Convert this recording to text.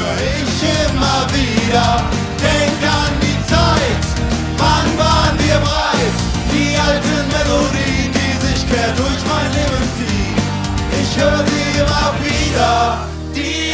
hör ich immer wieder. Denk an die Zeit, wann waren wir breit? Die alten Melodien, die sich quer durch mein Leben ziehen. Ich höre sie immer wieder. Die